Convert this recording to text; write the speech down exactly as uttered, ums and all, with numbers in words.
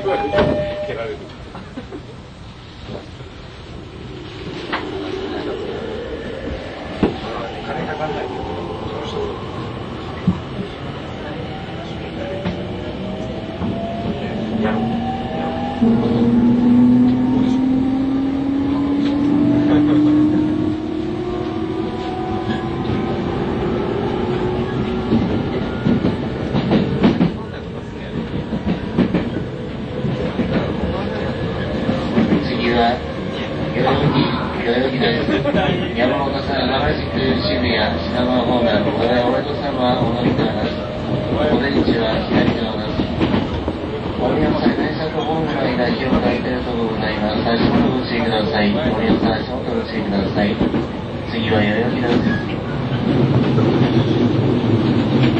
蹴られる。金かかんないけど。やろう。 次は代々木代々木です。山本さん、原宿、渋谷、品川方面、これお江戸様お乗り換えます。お出口は左側です。森山さん、電車とホームの間、気を変えているところございます。足元ご注意ください。森山さん、足元ご注意ください。次は代々木です。